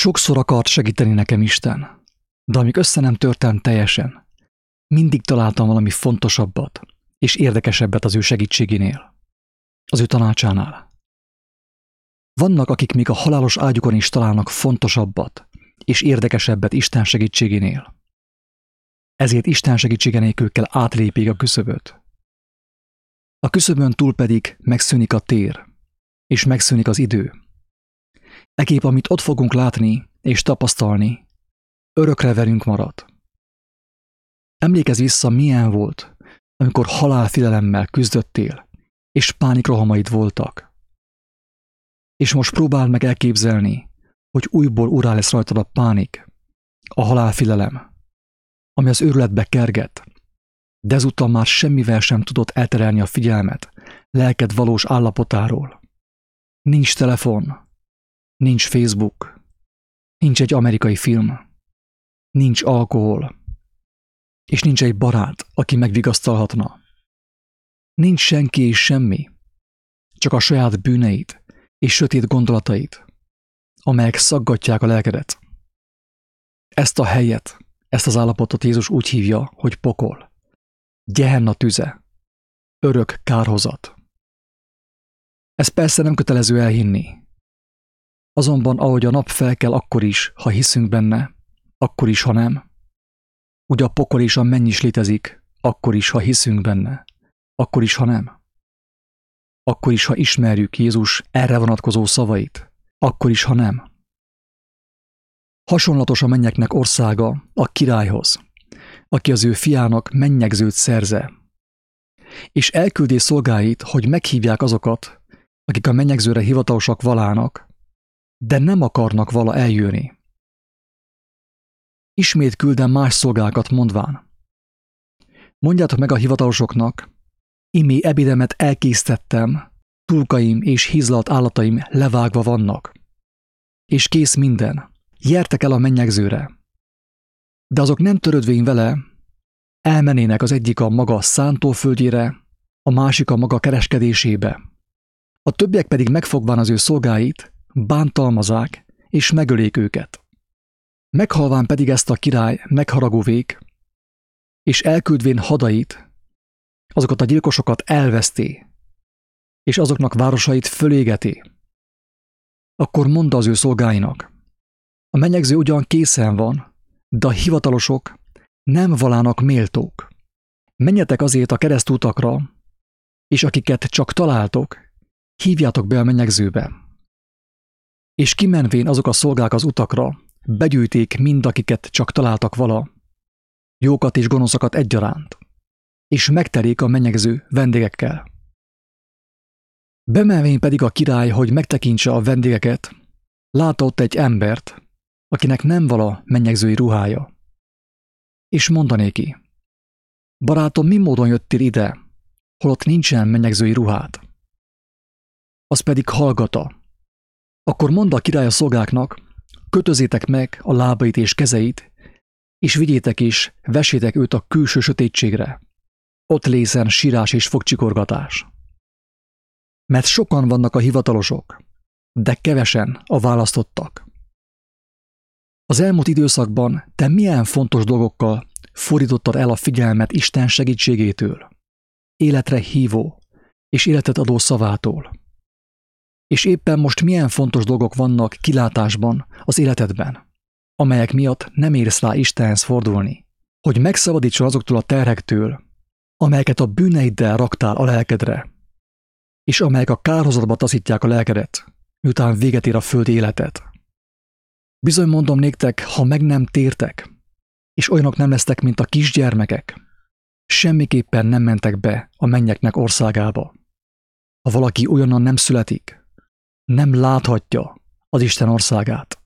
Sokszor akart segíteni nekem Isten, de amíg össze nem törtem teljesen, mindig találtam valami fontosabbat és érdekesebbet az ő segítségénél, az ő tanácsánál. Vannak, akik még a halálos ágyukon is találnak fontosabbat és érdekesebbet Isten segítségénél. Ezért Isten segítsége nélkül kell átlépjék a küszöböt. A küszöbön túl pedig megszűnik a tér, és megszűnik az idő. Ekképp, amit ott fogunk látni és tapasztalni, örökre velünk marad. Emlékezz vissza, milyen volt, amikor halálfélelemmel küzdöttél, és pánikrohamaid voltak. És most próbáld meg elképzelni, hogy újból urrá lesz rajtad a pánik, a halálfélelem, ami az őrületbe kerget, de ezúttal már semmivel sem tudod elterelni a figyelmet lelked valós állapotáról. Nincs telefon, nincs Facebook, nincs egy amerikai film, nincs alkohol, és nincs egy barát, aki megvigasztalhatna. Nincs senki és semmi, csak a saját bűneid és sötét gondolataid, amelyek szaggatják a lelkedet. Ezt a helyet, ezt az állapotot Jézus úgy hívja, hogy pokol, Gehenna tüze, örök kárhozat. Ez persze nem kötelező elhinni. Azonban, ahogy a nap felkel akkor is, ha hiszünk benne, akkor is, ha nem, úgy a pokol és a menny is létezik, akkor is, ha hiszünk benne, akkor is, ha nem. Akkor is, ha ismerjük Jézus erre vonatkozó szavait, akkor is, ha nem. Hasonlatos a mennyeknek országa a királyhoz, aki az ő fiának mennyegzőt szerze, és elküldi szolgáit, hogy meghívják azokat, akik a mennyegzőre hivatalosak valának, de nem akarnak vala eljönni. Ismét küldem más szolgákat mondván: mondjátok meg a hivatalosoknak, imé ebédemet elkésztettem, tulkaim és hízlalt állataim levágva vannak, és kész minden, gyertek el a mennyegzőre. De azok nem törődvén vele, elmennének az egyik a maga szántóföldjére, a másik a maga kereskedésébe. A többiek pedig megfogván az ő szolgáit, bántalmazák és megölék őket. Meghalván pedig ezt a király megharagúvék, és elküldvén hadait, azokat a gyilkosokat elveszté, és azoknak városait fölégeti. Akkor mondta az ő szolgáinak: a mennyegző ugyan készen van, de a hivatalosok nem valának méltók. Menjetek azért a keresztútakra, és akiket csak találtok, hívjátok be a mennyegzőbe. És kimenvén azok a szolgák az utakra, begyűjték mind, akiket csak találtak vala, jókat és gonoszakat egyaránt, és megtelik a mennyegző vendégekkel. Bemenvén pedig a király, hogy megtekintse a vendégeket, látott egy embert, akinek nem vala mennyegzői ruhája. És mondanéki: barátom, mi módon jöttél ide, holott nincsen mennyegzői ruhád? Az pedig hallgata. Akkor mondd a király a szolgáknak: kötözétek meg a lábait és kezeit, és vigyétek és vessétek őt a külső sötétségre. Ott lészen sírás és fogcsikorgatás. Mert sokan vannak a hivatalosok, de kevesen a választottak. Az elmúlt időszakban te milyen fontos dolgokkal fordítottad el a figyelmet Isten segítségétől, életre hívó és életet adó szavától? És éppen most milyen fontos dolgok vannak kilátásban az életedben, amelyek miatt nem érsz rá Istenhez fordulni, hogy megszabadítson azoktól a terhektől, amelyeket a bűneiddel raktál a lelkedre, és amelyek a kárhozatba taszítják a lelkedet, miután véget ér a földi életed. Bizony mondom néktek, ha meg nem tértek, és olyanok nem lesztek, mint a kisgyermekek, semmiképpen nem mentek be a mennyeknek országába. Ha valaki olyannan nem születik, nem láthatja az Isten országát.